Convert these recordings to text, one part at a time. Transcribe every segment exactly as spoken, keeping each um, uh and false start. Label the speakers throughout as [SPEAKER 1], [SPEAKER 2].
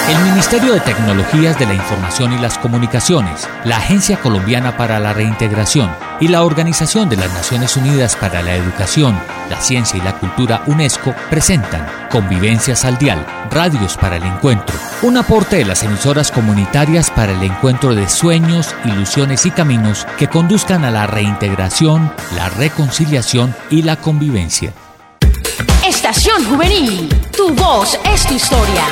[SPEAKER 1] El Ministerio de Tecnologías de la Información y las Comunicaciones, la Agencia Colombiana para la Reintegración y la Organización de las Naciones Unidas para la Educación, la Ciencia y la Cultura UNESCO presentan Convivencias al Dial, Radios para el Encuentro, un aporte de las emisoras comunitarias para el encuentro de sueños, ilusiones y caminos que conduzcan a la reintegración, la reconciliación y la convivencia.
[SPEAKER 2] Estación Juvenil, tu voz es tu historia.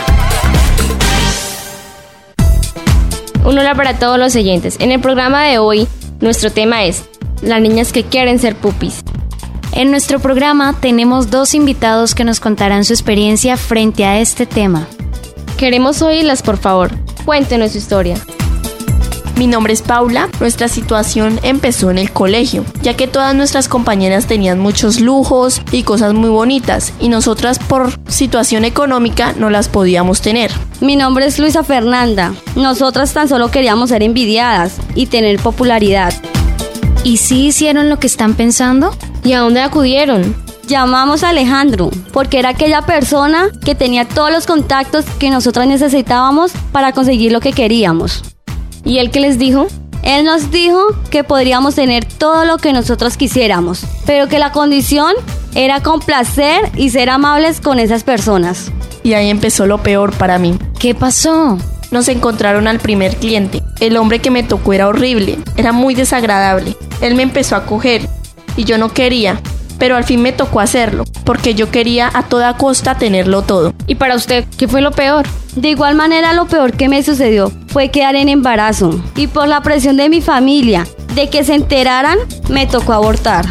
[SPEAKER 3] Un hola para todos los oyentes. En el programa de hoy, nuestro tema es las niñas que quieren ser pupis.
[SPEAKER 4] En nuestro programa tenemos dos invitados que nos contarán su experiencia frente a este tema.
[SPEAKER 3] Queremos oírlas, por favor. Cuéntenos su historia.
[SPEAKER 5] Mi nombre es Paula. Nuestra situación empezó en el colegio, ya que todas nuestras compañeras tenían muchos lujos y cosas muy bonitas, y nosotras por situación económica no las podíamos tener.
[SPEAKER 6] Mi nombre es Luisa Fernanda. Nosotras tan solo queríamos ser envidiadas y tener popularidad.
[SPEAKER 4] ¿Y sí hicieron lo que están pensando?
[SPEAKER 3] ¿Y a dónde acudieron?
[SPEAKER 6] Llamamos a Alejandro, porque era aquella persona que tenía todos los contactos que nosotras necesitábamos para conseguir lo que queríamos.
[SPEAKER 3] ¿Y él qué les dijo?
[SPEAKER 6] Él nos dijo que podríamos tener todo lo que nosotros quisiéramos, pero que la condición era complacer y ser amables con esas personas.
[SPEAKER 5] Y ahí empezó lo peor para mí.
[SPEAKER 4] ¿Qué pasó?
[SPEAKER 5] Nos encontraron al primer cliente. El hombre que me tocó era horrible, era muy desagradable. Él me empezó a coger y yo no quería, pero al fin me tocó hacerlo, porque yo quería a toda costa tenerlo todo.
[SPEAKER 3] ¿Y para usted qué fue lo peor?
[SPEAKER 6] De igual manera, lo peor que me sucedió fue quedar en embarazo, y por la presión de mi familia de que se enteraran, me tocó abortar.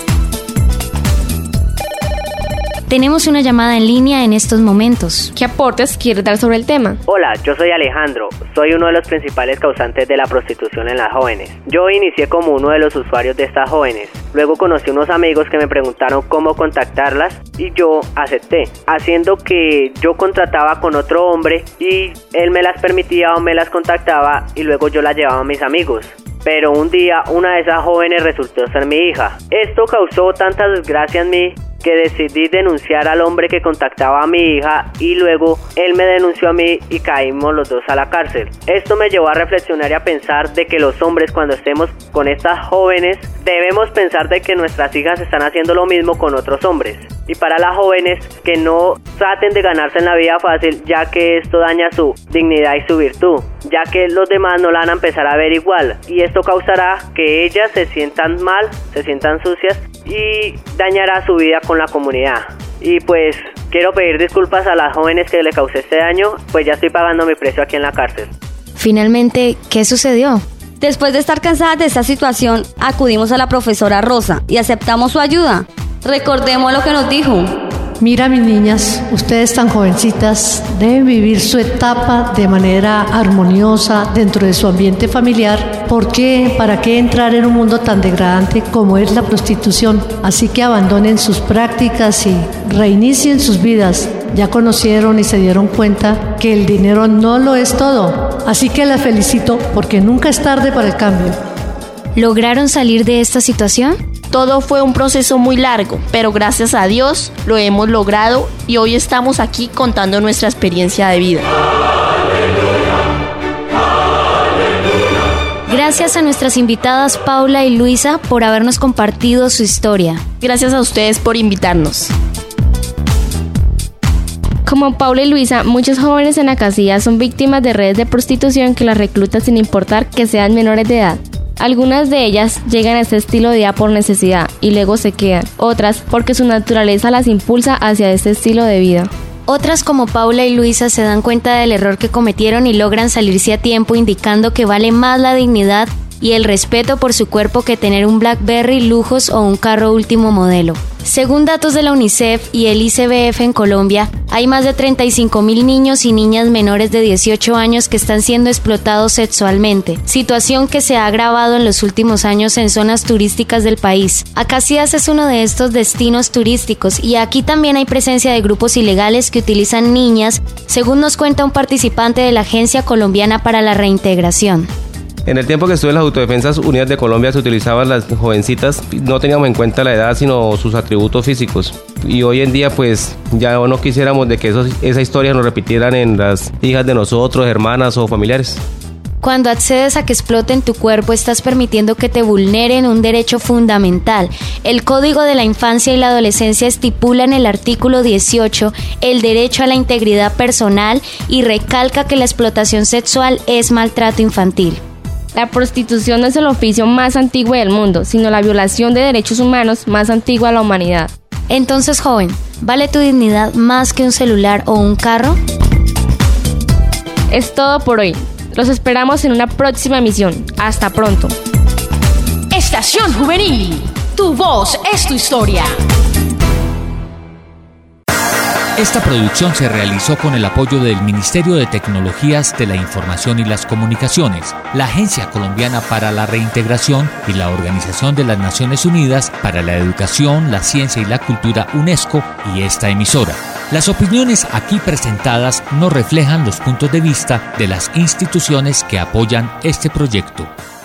[SPEAKER 4] Tenemos una llamada en línea en estos momentos.
[SPEAKER 3] ¿Qué aportes quiere dar sobre el tema?
[SPEAKER 7] Hola, yo soy Alejandro. Soy uno de los principales causantes de la prostitución en las jóvenes. Yo inicié como uno de los usuarios de estas jóvenes. Luego conocí unos amigos que me preguntaron cómo contactarlas y yo acepté, haciendo que yo contrataba con otro hombre y él me las permitía o me las contactaba y luego yo las llevaba a mis amigos. Pero un día una de esas jóvenes resultó ser mi hija. Esto causó tanta desgracia en mí que decidí denunciar al hombre que contactaba a mi hija y luego él me denunció a mí y caímos los dos a la cárcel. Esto me llevó a reflexionar y a pensar de que los hombres, cuando estemos con estas jóvenes, debemos pensar de que nuestras hijas están haciendo lo mismo con otros hombres. Y para las jóvenes, que no traten de ganarse en la vida fácil, ya que esto daña su dignidad y su virtud, ya que los demás no la van a empezar a ver igual, y esto causará que ellas se sientan mal, se sientan sucias y dañará su vida con la comunidad. Y pues quiero pedir disculpas a las jóvenes que le causé este daño, pues ya estoy pagando mi precio aquí en la cárcel.
[SPEAKER 4] Finalmente, ¿qué sucedió?
[SPEAKER 6] Después de estar cansadas de esta situación, acudimos a la profesora Rosa y aceptamos su ayuda. Recordemos lo que nos dijo.
[SPEAKER 8] Mira, mis niñas, ustedes tan jovencitas deben vivir su etapa de manera armoniosa dentro de su ambiente familiar. ¿Por qué? ¿Para qué entrar en un mundo tan degradante como es la prostitución? Así que abandonen sus prácticas y reinicien sus vidas. Ya conocieron y se dieron cuenta que el dinero no lo es todo. Así que las felicito porque nunca es tarde para el cambio.
[SPEAKER 4] ¿Lograron salir de esta situación?
[SPEAKER 5] Todo fue un proceso muy largo, pero gracias a Dios lo hemos logrado y hoy estamos aquí contando nuestra experiencia de vida.
[SPEAKER 4] Gracias a nuestras invitadas Paula y Luisa por habernos compartido su historia.
[SPEAKER 5] Gracias a ustedes por invitarnos.
[SPEAKER 3] Como Paula y Luisa, muchos jóvenes en la casilla son víctimas de redes de prostitución que las reclutan sin importar que sean menores de edad. Algunas de ellas llegan a este estilo de vida por necesidad y luego se quedan, otras porque su naturaleza las impulsa hacia este estilo de vida.
[SPEAKER 4] Otras como Paula y Luisa se dan cuenta del error que cometieron y logran salirse a tiempo, indicando que vale más la dignidad y el respeto por su cuerpo que tener un BlackBerry, lujos o un carro último modelo. Según datos de la UNICEF y el I C B F en Colombia, hay más de treinta y cinco mil niños y niñas menores de dieciocho años que están siendo explotados sexualmente, situación que se ha agravado en los últimos años en zonas turísticas del país. Acacias es uno de estos destinos turísticos y aquí también hay presencia de grupos ilegales que utilizan niñas, según nos cuenta un participante de la Agencia Colombiana para la Reintegración.
[SPEAKER 9] En el tiempo que estuve en las Autodefensas Unidas de Colombia se utilizaban las jovencitas, no teníamos en cuenta la edad sino sus atributos físicos. Y hoy en día pues ya no quisiéramos de que esos, esa historia nos repitieran en las hijas de nosotros, hermanas o familiares.
[SPEAKER 4] Cuando accedes a que exploten tu cuerpo, estás permitiendo que te vulneren un derecho fundamental. El Código de la Infancia y la Adolescencia estipula en el artículo dieciocho el derecho a la integridad personal y recalca que la explotación sexual es maltrato infantil.
[SPEAKER 3] La prostitución no es el oficio más antiguo del mundo, sino la violación de derechos humanos más antigua de la humanidad.
[SPEAKER 4] Entonces, joven, ¿vale tu dignidad más que un celular o un carro?
[SPEAKER 3] Es todo por hoy. Los esperamos en una próxima emisión. Hasta pronto.
[SPEAKER 2] Estación Juvenil. Tu voz es tu historia.
[SPEAKER 1] Esta producción se realizó con el apoyo del Ministerio de Tecnologías de la Información y las Comunicaciones, la Agencia Colombiana para la Reintegración y la Organización de las Naciones Unidas para la Educación, la Ciencia y la Cultura UNESCO y esta emisora. Las opiniones aquí presentadas no reflejan los puntos de vista de las instituciones que apoyan este proyecto.